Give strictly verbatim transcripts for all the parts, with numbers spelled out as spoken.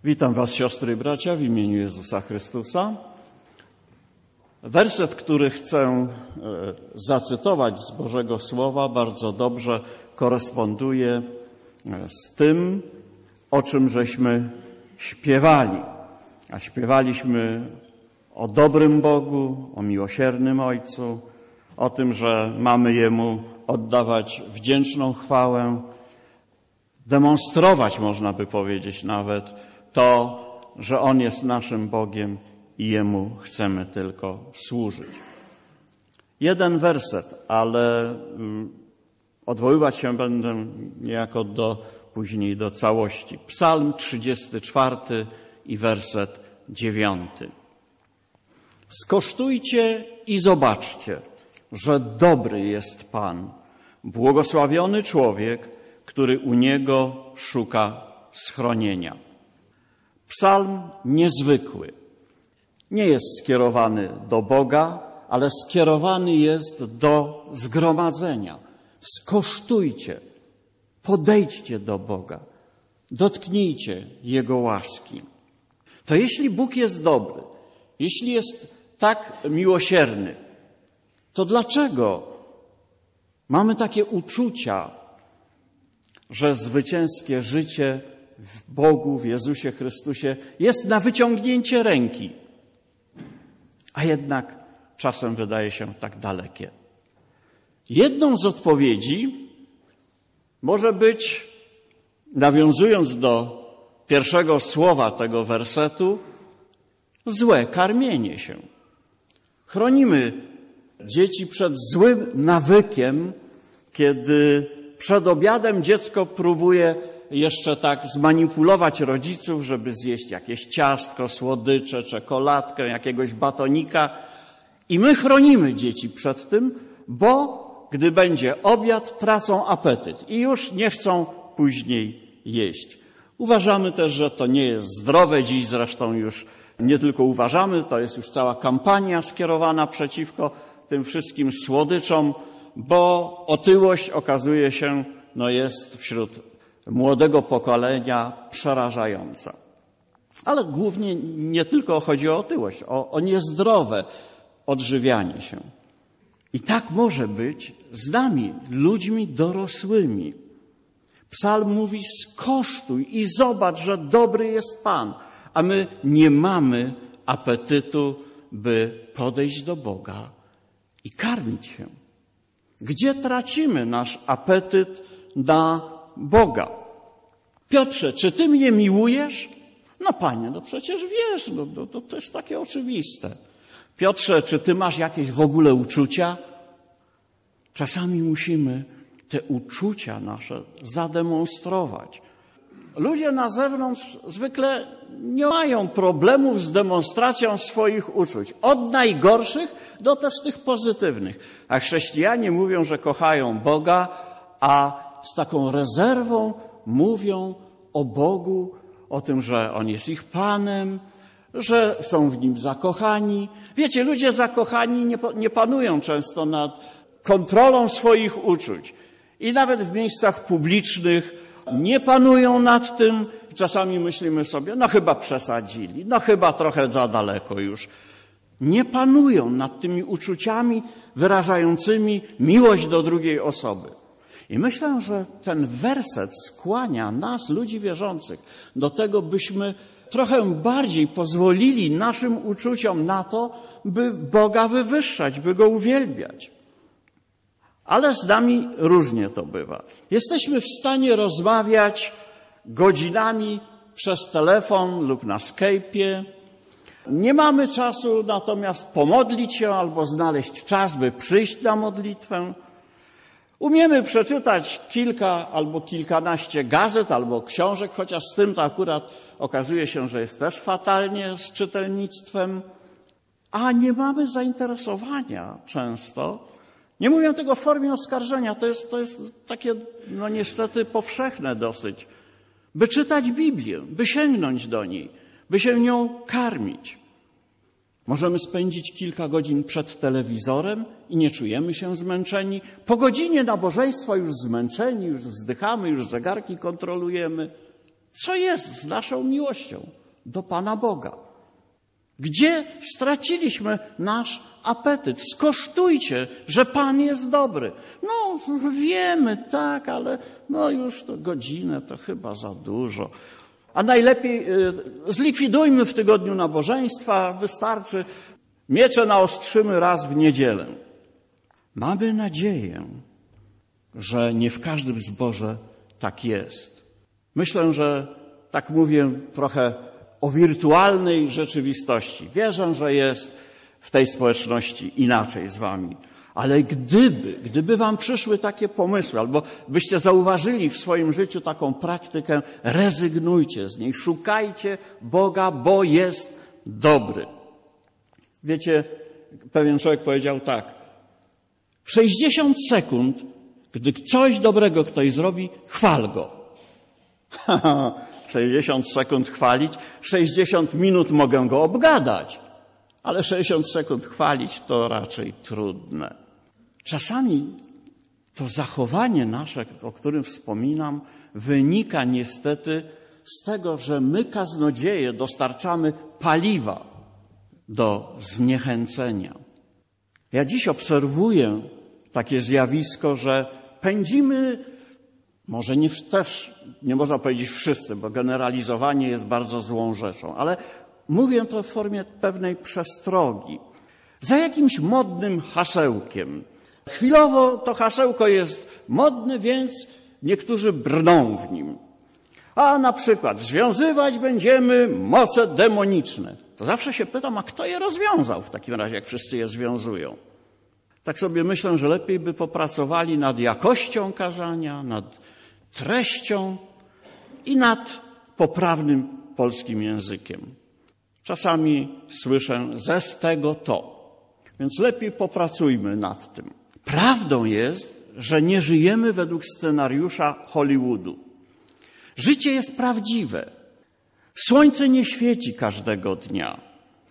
Witam was, siostry i bracia, w imieniu Jezusa Chrystusa. Werset, który chcę zacytować z Bożego Słowa, bardzo dobrze koresponduje z tym, o czym żeśmy śpiewali. A śpiewaliśmy o dobrym Bogu, o miłosiernym Ojcu, o tym, że mamy Jemu oddawać wdzięczną chwałę, demonstrować, można by powiedzieć nawet, to, że On jest naszym Bogiem i Jemu chcemy tylko służyć. Jeden werset, ale odwoływać się będę niejako do, później do całości. Psalm trzydziesty czwarty i werset dziewiąty. Skosztujcie i zobaczcie, że dobry jest Pan, błogosławiony człowiek, który u Niego szuka schronienia. Psalm niezwykły. Nie jest skierowany do Boga, ale skierowany jest do zgromadzenia. Skosztujcie, podejdźcie do Boga, dotknijcie Jego łaski. To jeśli Bóg jest dobry, jeśli jest tak miłosierny, to dlaczego mamy takie uczucia, że zwycięskie życie w Bogu, w Jezusie Chrystusie jest na wyciągnięcie ręki, a jednak czasem wydaje się tak dalekie? Jedną z odpowiedzi może być, nawiązując do pierwszego słowa tego wersetu, złe karmienie się. Chronimy dzieci przed złym nawykiem, kiedy przed obiadem dziecko próbuje jeszcze tak zmanipulować rodziców, żeby zjeść jakieś ciastko, słodycze, czekoladkę, jakiegoś batonika. I my chronimy dzieci przed tym, bo gdy będzie obiad, tracą apetyt i już nie chcą później jeść. Uważamy też, że to nie jest zdrowe. Dziś zresztą już nie tylko uważamy, to jest już cała kampania skierowana przeciwko tym wszystkim słodyczom, bo otyłość okazuje się, no jest wśród młodego pokolenia przerażająca. Ale głównie nie tylko chodzi o otyłość, o, o niezdrowe odżywianie się. I tak może być z nami, ludźmi dorosłymi. Psalm mówi: skosztuj i zobacz, że dobry jest Pan, a my nie mamy apetytu, by podejść do Boga i karmić się. Gdzie tracimy nasz apetyt na Boga? Piotrze, czy ty mnie miłujesz? No Panie, no przecież wiesz, no, no, to, to jest takie oczywiste. Piotrze, czy ty masz jakieś w ogóle uczucia? Czasami musimy te uczucia nasze zademonstrować. Ludzie na zewnątrz zwykle nie mają problemów z demonstracją swoich uczuć. Od najgorszych do też tych pozytywnych. A chrześcijanie mówią, że kochają Boga, a z taką rezerwą mówią o Bogu, o tym, że On jest ich Panem, że są w Nim zakochani. Wiecie, ludzie zakochani nie, nie panują często nad kontrolą swoich uczuć i nawet w miejscach publicznych nie panują nad tym. Czasami myślimy sobie, no chyba przesadzili, no chyba trochę za daleko już. Nie panują nad tymi uczuciami wyrażającymi miłość do drugiej osoby. I myślę, że ten werset skłania nas, ludzi wierzących, do tego, byśmy trochę bardziej pozwolili naszym uczuciom na to, by Boga wywyższać, by Go uwielbiać. Ale z nami różnie to bywa. Jesteśmy w stanie rozmawiać godzinami przez telefon lub na Skype'ie. Nie mamy czasu natomiast pomodlić się albo znaleźć czas, by przyjść na modlitwę. Umiemy przeczytać kilka albo kilkanaście gazet albo książek, chociaż z tym to akurat okazuje się, że jest też fatalnie z czytelnictwem, a nie mamy zainteresowania często. Nie mówię tego w formie oskarżenia, to jest, to jest takie, no niestety powszechne dosyć, by czytać Biblię, by sięgnąć do niej, by się nią karmić. Możemy spędzić kilka godzin przed telewizorem i nie czujemy się zmęczeni. Po godzinie nabożeństwa już zmęczeni, już wzdychamy, już zegarki kontrolujemy. Co jest z naszą miłością do Pana Boga? Gdzie straciliśmy nasz apetyt? Skosztujcie, że Pan jest dobry. No wiemy, tak, ale no już to godzinę to chyba za dużo. A najlepiej y, zlikwidujmy w tygodniu nabożeństwa, wystarczy. Miecze naostrzymy raz w niedzielę. Mamy nadzieję, że nie w każdym zborze tak jest. Myślę, że tak mówię trochę o wirtualnej rzeczywistości. Wierzę, że jest w tej społeczności inaczej z wami. Ale gdyby, gdyby wam przyszły takie pomysły, albo byście zauważyli w swoim życiu taką praktykę, rezygnujcie z niej, szukajcie Boga, bo jest dobry. Wiecie, pewien człowiek powiedział tak, sześćdziesiąt sekund, gdy coś dobrego ktoś zrobi, chwal go. sześćdziesiąt sekund chwalić, sześćdziesiąt minut mogę go obgadać, ale sześćdziesiąt sekund chwalić to raczej trudne. Czasami to zachowanie nasze, o którym wspominam, wynika niestety z tego, że my, kaznodzieje, dostarczamy paliwa do zniechęcenia. Ja dziś obserwuję takie zjawisko, że pędzimy, może nie też, nie można powiedzieć wszyscy, bo generalizowanie jest bardzo złą rzeczą, ale mówię to w formie pewnej przestrogi. Za jakimś modnym hasełkiem. Chwilowo to hasełko jest modne, więc niektórzy brną w nim. A na przykład związywać będziemy moce demoniczne. To zawsze się pytam, a kto je rozwiązał w takim razie, jak wszyscy je związują? Tak sobie myślę, że lepiej by popracowali nad jakością kazania, nad treścią i nad poprawnym polskim językiem. Czasami słyszę ze z tego to, więc lepiej popracujmy nad tym. Prawdą jest, że nie żyjemy według scenariusza Hollywoodu. Życie jest prawdziwe. Słońce nie świeci każdego dnia.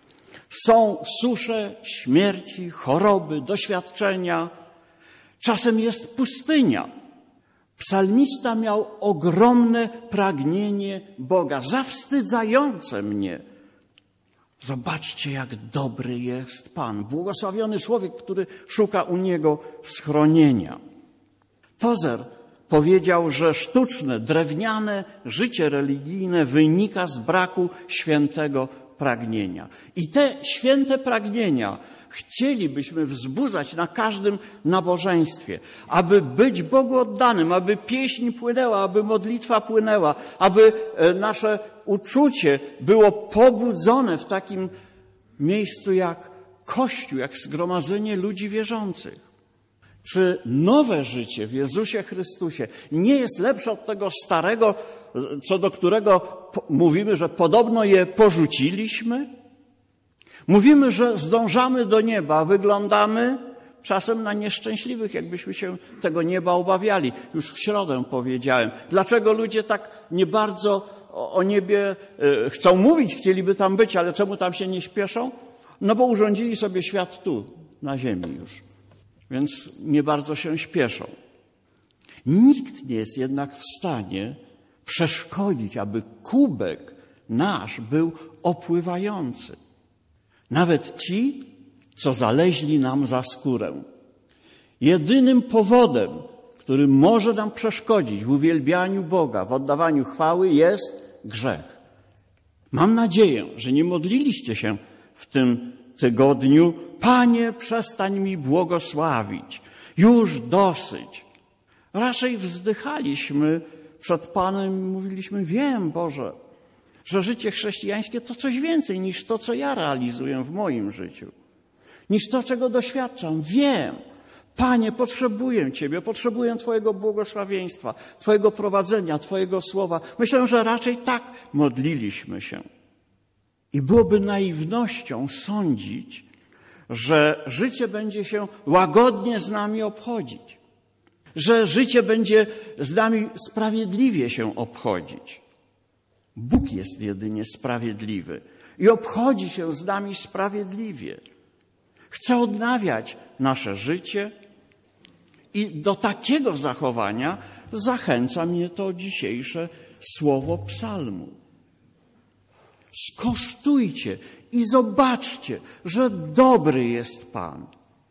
Są susze, śmierci, choroby, doświadczenia. Czasem jest pustynia. Psalmista miał ogromne pragnienie Boga, zawstydzające mnie. Zobaczcie, jak dobry jest Pan. Błogosławiony człowiek, który szuka u Niego schronienia. Tozer powiedział, że sztuczne, drewniane życie religijne wynika z braku świętego pragnienia. I te święte pragnienia chcielibyśmy wzbudzać na każdym nabożeństwie, aby być Bogu oddanym, aby pieśń płynęła, aby modlitwa płynęła, aby nasze uczucie było pobudzone w takim miejscu jak Kościół, jak zgromadzenie ludzi wierzących. Czy nowe życie w Jezusie Chrystusie nie jest lepsze od tego starego, co do którego mówimy, że podobno je porzuciliśmy? Mówimy, że zdążamy do nieba, a wyglądamy czasem na nieszczęśliwych, jakbyśmy się tego nieba obawiali. Już w środę powiedziałem. Dlaczego ludzie tak nie bardzo o, o niebie y, chcą mówić, chcieliby tam być, ale czemu tam się nie śpieszą? No bo urządzili sobie świat tu, na ziemi już. Więc nie bardzo się śpieszą. Nikt nie jest jednak w stanie przeszkodzić, aby kubek nasz był opływający. Nawet ci, co zaleźli nam za skórę. Jedynym powodem, który może nam przeszkodzić w uwielbianiu Boga, w oddawaniu chwały, jest grzech. Mam nadzieję, że nie modliliście się w tym tygodniu: Panie, przestań mi błogosławić, już dosyć. Raczej wzdychaliśmy przed Panem i mówiliśmy: wiem, Boże, że życie chrześcijańskie to coś więcej niż to, co ja realizuję w moim życiu, niż to, czego doświadczam. Wiem, Panie, potrzebuję Ciebie, potrzebuję Twojego błogosławieństwa, Twojego prowadzenia, Twojego słowa. Myślę, że raczej tak modliliśmy się. I byłoby naiwnością sądzić, że życie będzie się łagodnie z nami obchodzić, że życie będzie z nami sprawiedliwie się obchodzić. Bóg jest jedynie sprawiedliwy i obchodzi się z nami sprawiedliwie. Chce odnawiać nasze życie i do takiego zachowania zachęca mnie to dzisiejsze słowo psalmu. Skosztujcie i zobaczcie, że dobry jest Pan.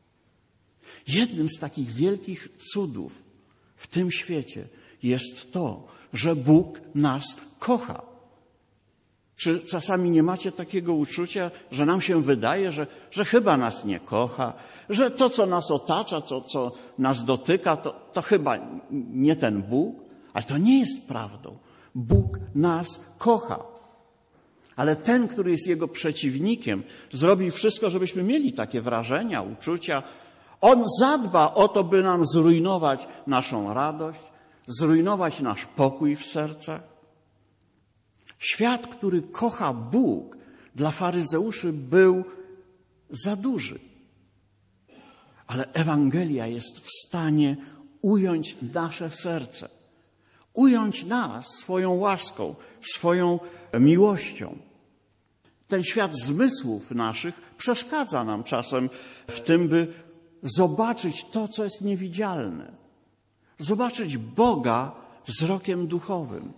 Jednym z takich wielkich cudów w tym świecie jest to, że Bóg nas kocha. Czy czasami nie macie takiego uczucia, że nam się wydaje, że, że chyba nas nie kocha, że to, co nas otacza, to, co nas dotyka, to, to chyba nie ten Bóg? Ale to nie jest prawdą. Bóg nas kocha. Ale ten, który jest Jego przeciwnikiem, zrobi wszystko, żebyśmy mieli takie wrażenia, uczucia. On zadba o to, by nam zrujnować naszą radość, zrujnować nasz pokój w sercach. Świat, który kocha Bóg, dla faryzeuszy był za duży. Ale Ewangelia jest w stanie ująć nasze serce, ująć nas swoją łaską, swoją miłością. Ten świat zmysłów naszych przeszkadza nam czasem w tym, by zobaczyć to, co jest niewidzialne. Zobaczyć Boga wzrokiem duchowym.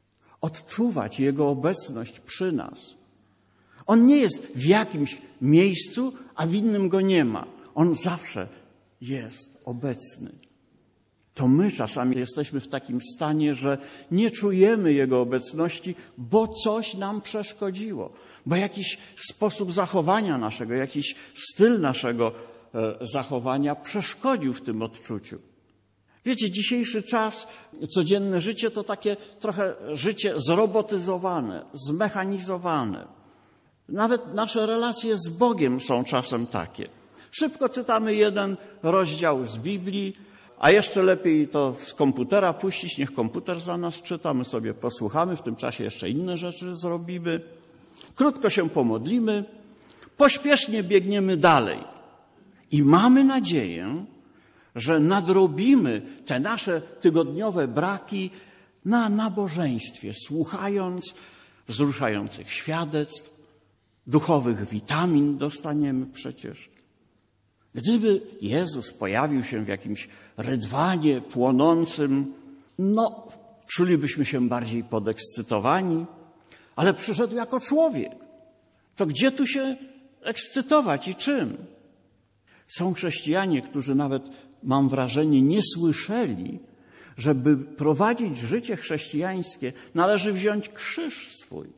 Odczuwać Jego obecność przy nas. On nie jest w jakimś miejscu, a w innym Go nie ma. On zawsze jest obecny. To my czasami jesteśmy w takim stanie, że nie czujemy Jego obecności, bo coś nam przeszkodziło. Bo jakiś sposób zachowania naszego, jakiś styl naszego e, zachowania przeszkodził w tym odczuciu. Wiecie, dzisiejszy czas, codzienne życie to takie trochę życie zrobotyzowane, zmechanizowane. Nawet nasze relacje z Bogiem są czasem takie. Szybko czytamy jeden rozdział z Biblii, a jeszcze lepiej to z komputera puścić, niech komputer za nas czyta, my sobie posłuchamy, w tym czasie jeszcze inne rzeczy zrobimy. Krótko się pomodlimy, pośpiesznie biegniemy dalej i mamy nadzieję, że nadrobimy te nasze tygodniowe braki na nabożeństwie, słuchając wzruszających świadectw, duchowych witamin dostaniemy przecież. Gdyby Jezus pojawił się w jakimś rydwanie płonącym, no, czulibyśmy się bardziej podekscytowani, ale przyszedł jako człowiek. To gdzie tu się ekscytować i czym? Są chrześcijanie, którzy nawet, mam wrażenie, nie słyszeli, żeby prowadzić życie chrześcijańskie, należy wziąć krzyż swój.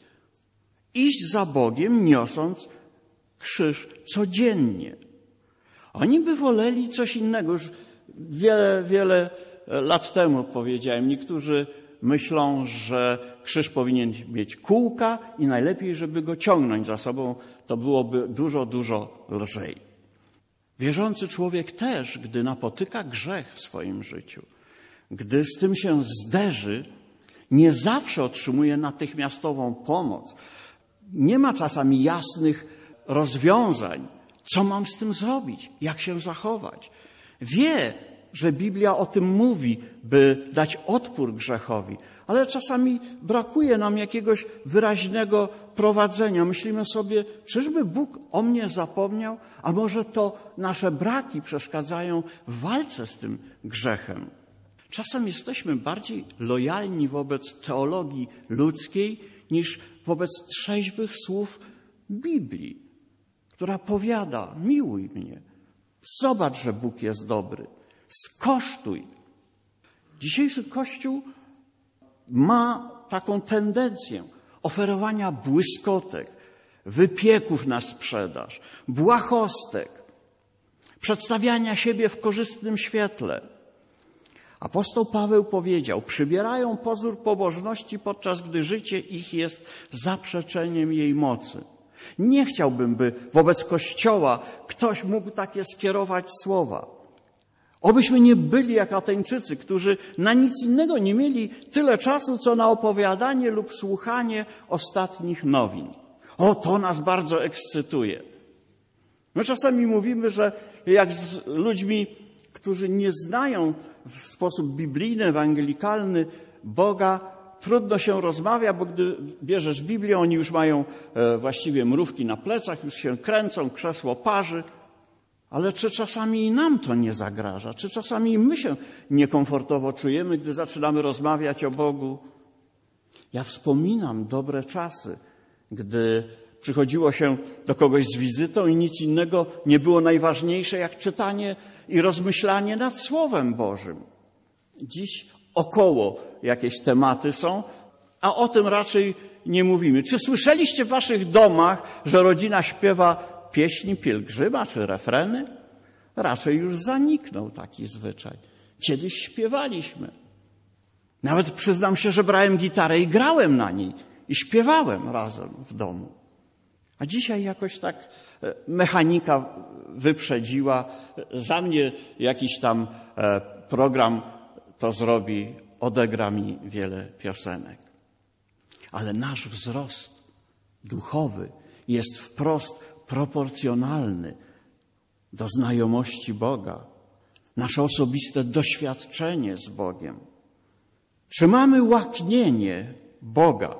Iść za Bogiem, niosąc krzyż codziennie. Oni by woleli coś innego. Już wiele, wiele lat temu powiedziałem, niektórzy myślą, że krzyż powinien mieć kółka i najlepiej, żeby go ciągnąć za sobą. To byłoby dużo, dużo lżej. Wierzący człowiek też, gdy napotyka grzech w swoim życiu, gdy z tym się zderzy, nie zawsze otrzymuje natychmiastową pomoc. Nie ma czasami jasnych rozwiązań, co mam z tym zrobić, jak się zachować. Wie, że Biblia o tym mówi, by dać odpór grzechowi, ale czasami brakuje nam jakiegoś wyraźnego prowadzenia. Myślimy sobie, czyżby Bóg o mnie zapomniał, a może to nasze braki przeszkadzają w walce z tym grzechem. Czasem jesteśmy bardziej lojalni wobec teologii ludzkiej niż wobec trzeźwych słów Biblii, która powiada, miłuj mnie, zobacz, że Bóg jest dobry, skosztuj. Dzisiejszy Kościół ma taką tendencję oferowania błyskotek, wypieków na sprzedaż, błahostek, przedstawiania siebie w korzystnym świetle. Apostoł Paweł powiedział, przybierają pozór pobożności, podczas gdy życie ich jest zaprzeczeniem jej mocy. Nie chciałbym, by wobec Kościoła ktoś mógł takie skierować słowa. Obyśmy nie byli jak Ateńczycy, którzy na nic innego nie mieli tyle czasu, co na opowiadanie lub słuchanie ostatnich nowin. O, to nas bardzo ekscytuje. My czasami mówimy, że jak z ludźmi, którzy nie znają w sposób biblijny, ewangelikalny Boga, trudno się rozmawia, bo gdy bierzesz Biblię, oni już mają e, właściwie mrówki na plecach, już się kręcą, krzesło parzy. Ale czy czasami i nam to nie zagraża? Czy czasami my się niekomfortowo czujemy, gdy zaczynamy rozmawiać o Bogu? Ja wspominam dobre czasy, gdy przychodziło się do kogoś z wizytą i nic innego nie było najważniejsze jak czytanie i rozmyślanie nad Słowem Bożym. Dziś około jakieś tematy są, a o tym raczej nie mówimy. Czy słyszeliście w waszych domach, że rodzina śpiewa pieśni pielgrzyma czy refreny? Raczej już zaniknął taki zwyczaj. Kiedyś śpiewaliśmy. Nawet przyznam się, że brałem gitarę i grałem na niej i śpiewałem razem w domu. A dzisiaj jakoś tak mechanika wyprzedziła. Za mnie jakiś tam program to zrobi, odegra mi wiele piosenek. Ale nasz wzrost duchowy jest wprost proporcjonalny do znajomości Boga. Nasze osobiste doświadczenie z Bogiem. Czy mamy łaknienie Boga?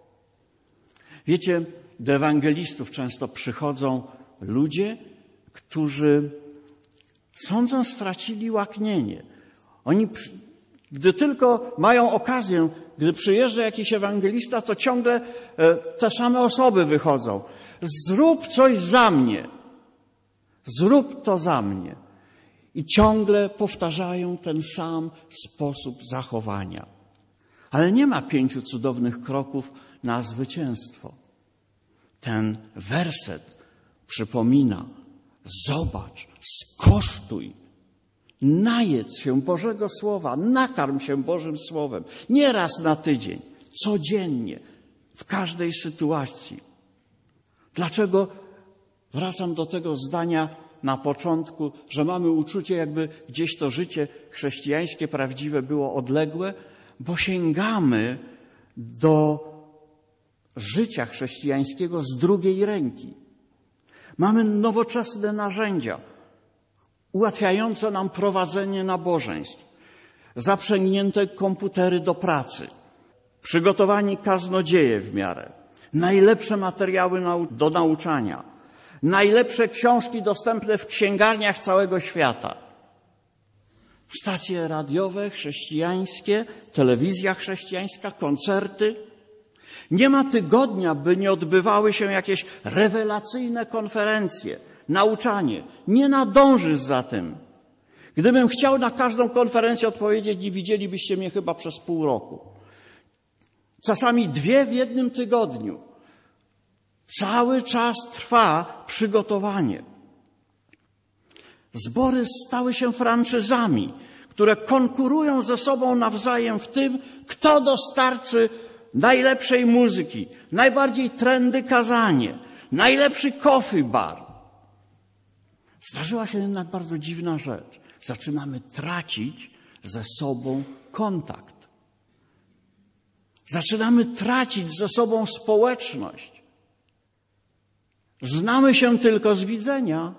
Wiecie, do ewangelistów często przychodzą ludzie, którzy sądzą stracili łaknienie. Oni, gdy tylko mają okazję, gdy przyjeżdża jakiś ewangelista, to ciągle te same osoby wychodzą. Zrób coś za mnie. Zrób to za mnie. I ciągle powtarzają ten sam sposób zachowania. Ale nie ma pięciu cudownych kroków na zwycięstwo. Ten werset przypomina: zobacz, skosztuj, najedz się Bożego Słowa, nakarm się Bożym Słowem. Nie raz na tydzień, codziennie, w każdej sytuacji. Dlaczego wracam do tego zdania na początku, że mamy uczucie, jakby gdzieś to życie chrześcijańskie, prawdziwe było odległe? Bo sięgamy do życia chrześcijańskiego z drugiej ręki. Mamy nowoczesne narzędzia ułatwiające nam prowadzenie nabożeństw, zaprzęgnięte komputery do pracy, przygotowani kaznodzieje w miarę, najlepsze materiały do nauczania, najlepsze książki dostępne w księgarniach całego świata. Stacje radiowe chrześcijańskie, telewizja chrześcijańska, koncerty. Nie ma tygodnia, by nie odbywały się jakieś rewelacyjne konferencje, nauczanie. Nie nadążysz za tym. Gdybym chciał na każdą konferencję odpowiedzieć, nie widzielibyście mnie chyba przez pół roku. Czasami dwie w jednym tygodniu. Cały czas trwa przygotowanie. Zbory stały się franczyzami, które konkurują ze sobą nawzajem w tym, kto dostarczy najlepszej muzyki, najbardziej trendy kazanie, najlepszy coffee bar. Zdarzyła się jednak bardzo dziwna rzecz. Zaczynamy tracić ze sobą kontakt. Zaczynamy tracić ze sobą społeczność. Znamy się tylko z widzenia.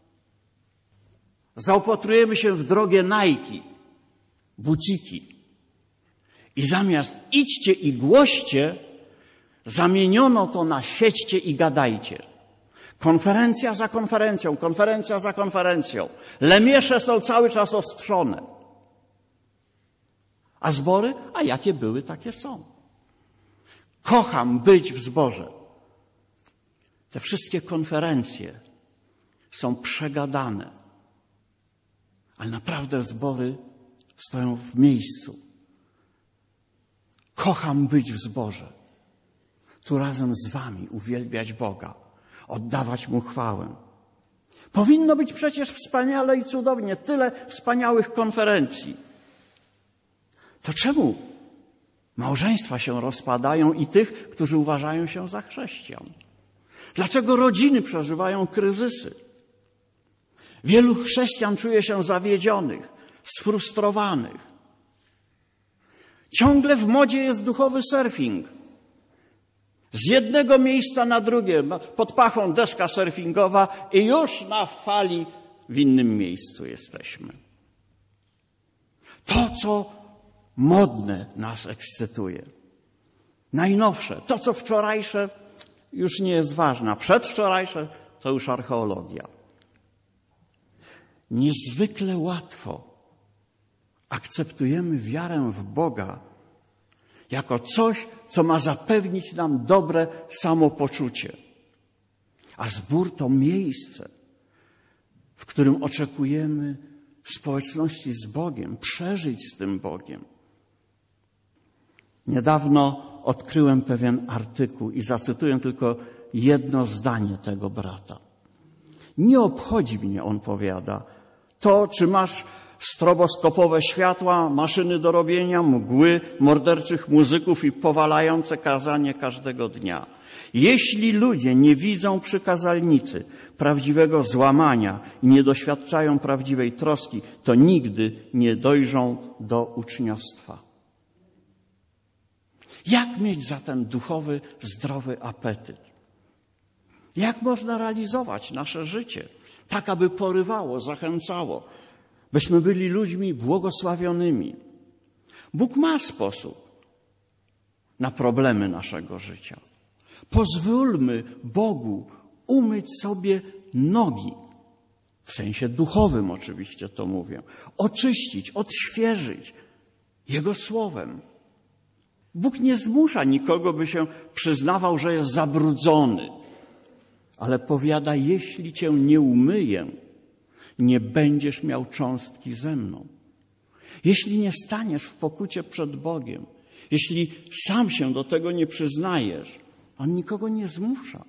Zaopatrujemy się w drogie Nike, buciki. I zamiast idźcie i głoście, zamieniono to na siedźcie i gadajcie. Konferencja za konferencją, konferencja za konferencją. Lemiesze są cały czas ostrzone. A zbory? A jakie były, takie są. Kocham być w zborze. Te wszystkie konferencje są przegadane. Ale naprawdę zbory stoją w miejscu. Kocham być w zborze. Tu razem z wami uwielbiać Boga, oddawać Mu chwałę. Powinno być przecież wspaniale i cudownie, tyle wspaniałych konferencji. To czemu małżeństwa się rozpadają i tych, którzy uważają się za chrześcijan? Dlaczego rodziny przeżywają kryzysy? Wielu chrześcijan czuje się zawiedzionych, sfrustrowanych. Ciągle w modzie jest duchowy surfing. Z jednego miejsca na drugie, pod pachą deska surfingowa i już na fali w innym miejscu jesteśmy. To, co modne, nas ekscytuje. Najnowsze, to, co wczorajsze, już nie jest ważne. A przedwczorajsze to już archeologia. Niezwykle łatwo akceptujemy wiarę w Boga jako coś, co ma zapewnić nam dobre samopoczucie. A zbór to miejsce, w którym oczekujemy społeczności z Bogiem, przeżyć z tym Bogiem. Niedawno odkryłem pewien artykuł i zacytuję tylko jedno zdanie tego brata. Nie obchodzi mnie, on powiada, to, czy masz stroboskopowe światła, maszyny do robienia, mgły, morderczych muzyków i powalające kazanie każdego dnia. Jeśli ludzie nie widzą przy kazalnicy prawdziwego złamania i nie doświadczają prawdziwej troski, to nigdy nie dojrzą do uczniostwa. Jak mieć zatem duchowy, zdrowy apetyt? Jak można realizować nasze życie tak, aby porywało, zachęcało, byśmy byli ludźmi błogosławionymi? Bóg ma sposób na problemy naszego życia. Pozwólmy Bogu umyć sobie nogi, w sensie duchowym oczywiście to mówię, oczyścić, odświeżyć Jego słowem. Bóg nie zmusza nikogo, by się przyznawał, że jest zabrudzony, ale powiada, jeśli cię nie umyję, nie będziesz miał cząstki ze mną. Jeśli nie staniesz w pokucie przed Bogiem, jeśli sam się do tego nie przyznajesz, On nikogo nie zmusza.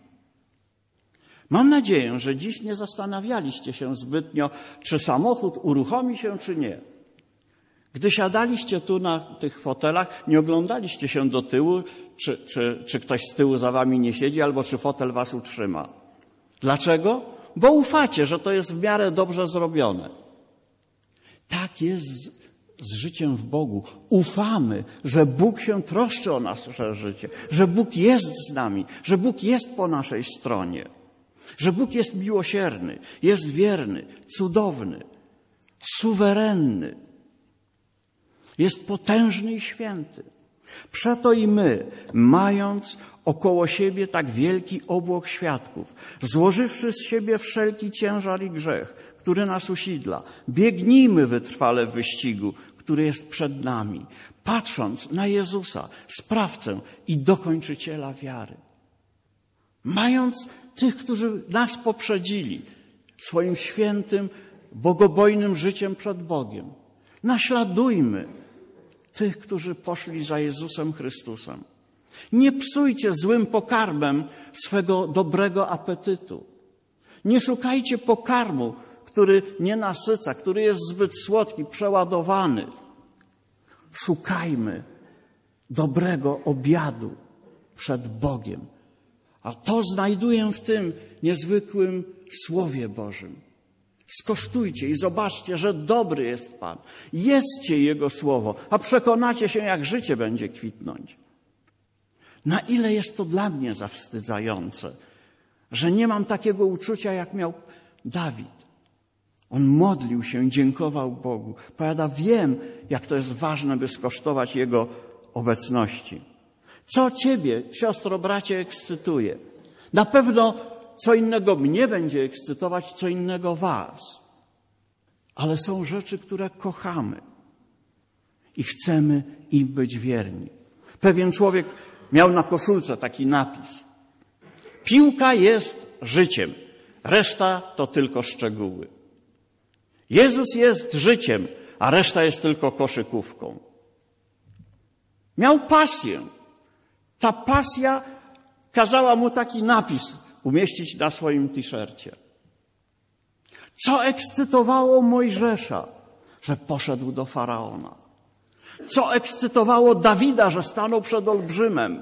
Mam nadzieję, że dziś nie zastanawialiście się zbytnio, czy samochód uruchomi się, czy nie. Gdy siadaliście tu na tych fotelach, nie oglądaliście się do tyłu, czy, czy, czy ktoś z tyłu za wami nie siedzi, albo czy fotel was utrzyma. Dlaczego? Bo ufacie, że to jest w miarę dobrze zrobione. Tak jest z, z życiem w Bogu. Ufamy, że Bóg się troszczy o nasze życie, że Bóg jest z nami, że Bóg jest po naszej stronie, że Bóg jest miłosierny, jest wierny, cudowny, suwerenny. Jest potężny i święty. Przeto i my, mając około siebie tak wielki obłok świadków, złożywszy z siebie wszelki ciężar i grzech, który nas usidla, biegnijmy wytrwale w wyścigu, który jest przed nami, patrząc na Jezusa, sprawcę i dokończyciela wiary. Mając tych, którzy nas poprzedzili swoim świętym, bogobojnym życiem przed Bogiem, naśladujmy tych, którzy poszli za Jezusem Chrystusem. Nie psujcie złym pokarmem swego dobrego apetytu. Nie szukajcie pokarmu, który nie nasyca, który jest zbyt słodki, przeładowany. Szukajmy dobrego obiadu przed Bogiem. A to znajduję w tym niezwykłym Słowie Bożym. Skosztujcie i zobaczcie, że dobry jest Pan. Jedzcie Jego Słowo, a przekonacie się, jak życie będzie kwitnąć. Na ile jest to dla mnie zawstydzające, że nie mam takiego uczucia, jak miał Dawid. On modlił się, dziękował Bogu. Powiada, wiem, jak to jest ważne, by skosztować Jego obecności. Co ciebie, siostro, bracie, ekscytuje? Na pewno co innego mnie będzie ekscytować, co innego was. Ale są rzeczy, które kochamy i chcemy im być wierni. Pewien człowiek miał na koszulce taki napis. Piłka jest życiem, reszta to tylko szczegóły. Jezus jest życiem, a reszta jest tylko koszykówką. Miał pasję. Ta pasja kazała mu taki napis umieścić na swoim t-shircie. Co ekscytowało Mojżesza, że poszedł do Faraona? Co ekscytowało Dawida, że stanął przed olbrzymem?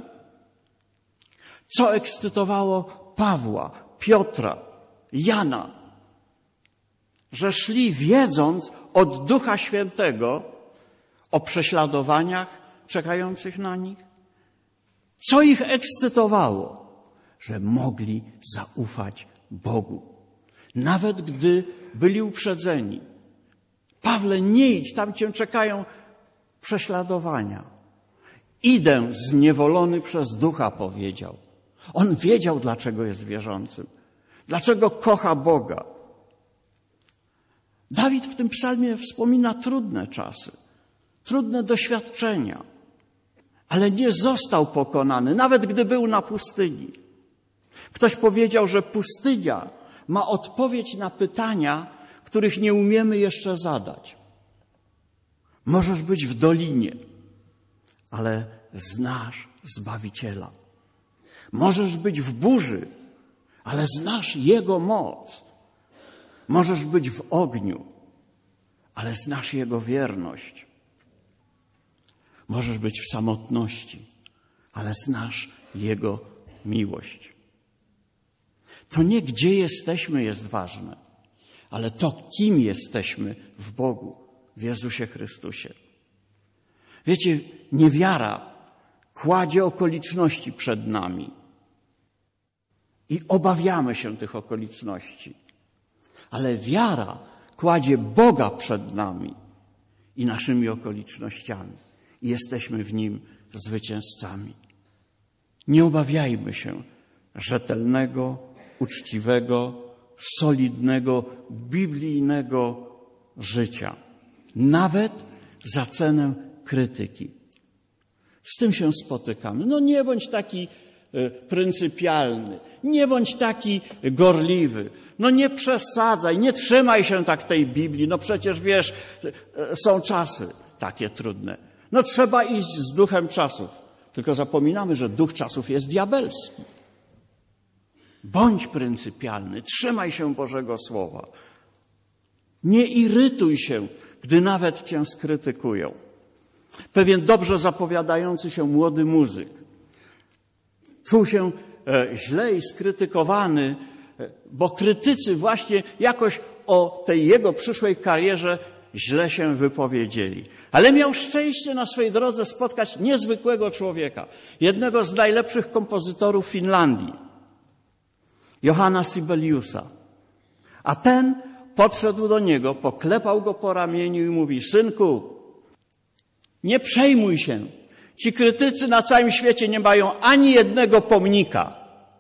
Co ekscytowało Pawła, Piotra, Jana? Że szli wiedząc od Ducha Świętego o prześladowaniach czekających na nich? Co ich ekscytowało? Że mogli zaufać Bogu. Nawet gdy byli uprzedzeni. Pawle, nie idź, tam cię czekają prześladowania. Idę zniewolony przez Ducha, powiedział. On wiedział, dlaczego jest wierzącym. Dlaczego kocha Boga. Dawid w tym psalmie wspomina trudne czasy, trudne doświadczenia. ale nie został pokonany, nawet gdy był na pustyni. Ktoś powiedział, że pustynia ma odpowiedź na pytania, których nie umiemy jeszcze zadać. Możesz być w dolinie, ale znasz Zbawiciela. Możesz być w burzy, ale znasz Jego moc. Możesz być w ogniu, ale znasz Jego wierność. Możesz być w samotności, ale znasz Jego miłość. To nie gdzie jesteśmy jest ważne, ale to kim jesteśmy w Bogu, w Jezusie Chrystusie. Wiecie, niewiara kładzie okoliczności przed nami i obawiamy się tych okoliczności. Ale wiara kładzie Boga przed nami i naszymi okolicznościami. I jesteśmy w Nim zwycięzcami. Nie obawiajmy się rzetelnego, uczciwego, solidnego, biblijnego życia. Nawet za cenę krytyki. Z tym się spotykamy. No nie bądź taki pryncypialny, nie bądź taki gorliwy, no nie przesadzaj, nie trzymaj się tak tej Biblii, no przecież wiesz, są czasy takie trudne. No trzeba iść z duchem czasów, tylko zapominamy, że duch czasów jest diabelski. Bądź pryncypialny, trzymaj się Bożego Słowa. Nie irytuj się, gdy nawet cię skrytykują. Pewien dobrze zapowiadający się młody muzyk czuł się źle i skrytykowany, bo krytycy właśnie jakoś o tej jego przyszłej karierze źle się wypowiedzieli. Ale miał szczęście na swojej drodze spotkać niezwykłego człowieka, jednego z najlepszych kompozytorów Finlandii, Johanna Sibeliusa. A ten podszedł do niego, poklepał go po ramieniu i mówi: synku, nie przejmuj się. Ci krytycy na całym świecie nie mają ani jednego pomnika.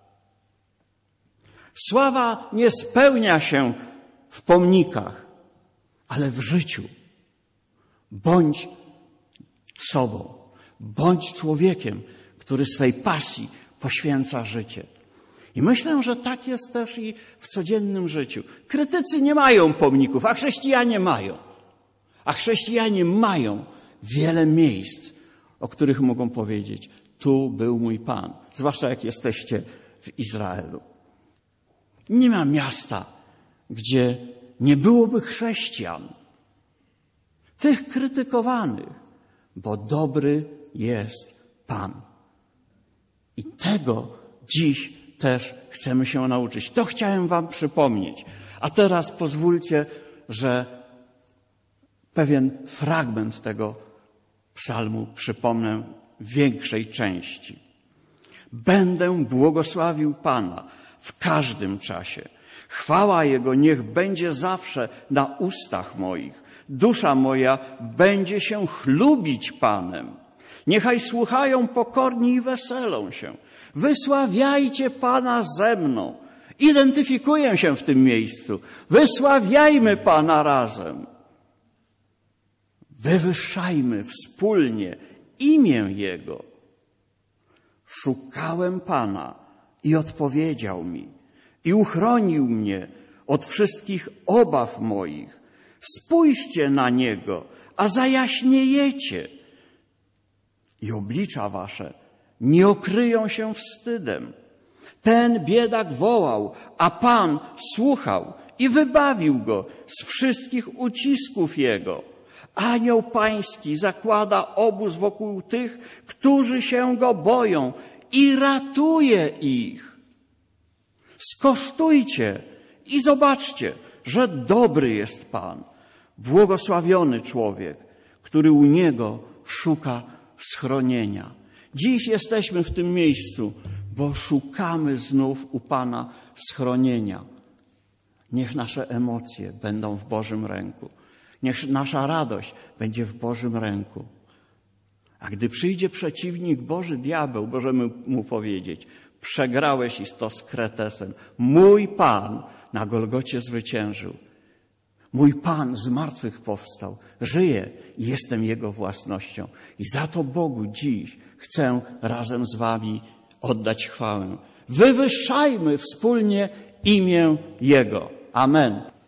Sława nie spełnia się w pomnikach, ale w życiu. Bądź sobą. Bądź człowiekiem, który swej pasji poświęca życie. I myślę, że tak jest też i w codziennym życiu. Krytycy nie mają pomników, a chrześcijanie mają. A chrześcijanie mają wiele miejsc, o których mogą powiedzieć: tu był mój Pan. Zwłaszcza jak jesteście w Izraelu. Nie ma miasta, gdzie nie byłoby chrześcijan. Tych krytykowanych, bo dobry jest Pan. I tego dziś też chcemy się nauczyć. To chciałem wam przypomnieć. A teraz pozwólcie, że pewien fragment tego psalmu przypomnę w większej części. Będę błogosławił Pana w każdym czasie. Chwała Jego niech będzie zawsze na ustach moich. Dusza moja będzie się chlubić Panem. Niechaj słuchają pokorni i weselą się. Wysławiajcie Pana ze mną. Identyfikuję się w tym miejscu. Wysławiajmy Pana razem. Wywyższajmy wspólnie imię Jego. Szukałem Pana i odpowiedział mi i uchronił mnie od wszystkich obaw moich. Spójrzcie na Niego, a zajaśniejecie i oblicza wasze nie okryją się wstydem. Ten biedak wołał, a Pan słuchał i wybawił go z wszystkich ucisków jego. Anioł Pański zakłada obóz wokół tych, którzy się Go boją i ratuje ich. Skosztujcie i zobaczcie, że dobry jest Pan. Błogosławiony człowiek, który u Niego szuka schronienia. Dziś jesteśmy w tym miejscu, bo szukamy znów u Pana schronienia. Niech nasze emocje będą w Bożym ręku. Niech nasza radość będzie w Bożym ręku. A gdy przyjdzie przeciwnik Boży, diabeł, możemy mu powiedzieć: przegrałeś i to z kretesem. Mój Pan na Golgocie zwyciężył. Mój Pan z martwych powstał, żyje i jestem Jego własnością. I za to Bogu dziś chcę razem z wami oddać chwałę. Wywyższajmy wspólnie imię Jego. Amen.